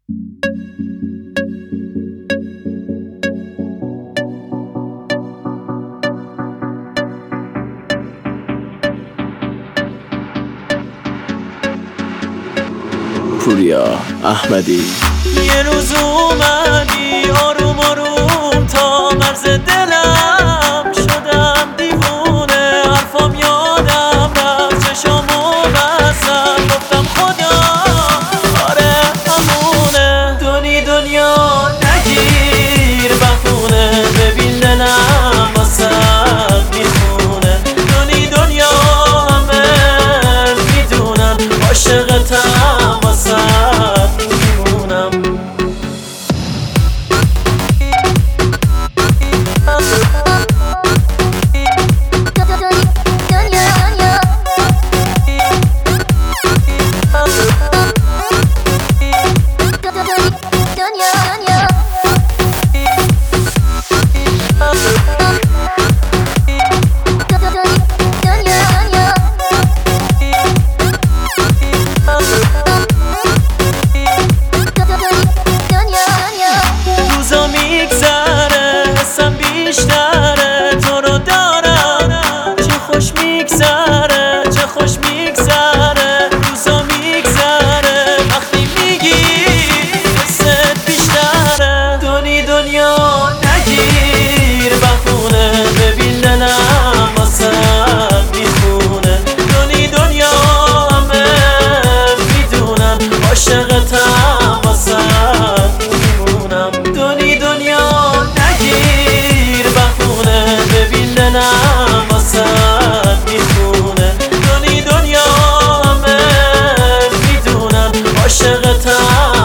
پوریا احمدی. یه روز اومدی آروم آروم تا مرز دلم شدم دیوونه، حرفام یادم رفت، چشامو بستم گفتم خدا آره همونه. دنیا نگیر بخونه، ببین دلم واسه میخونه. دنیا همه میدونن عاشقتم واسه عاشقتم واسه میمونم. دنیا نگیر بخونه، ببین دلم واسه میخونه. دنیا همه میدونن عاشقتم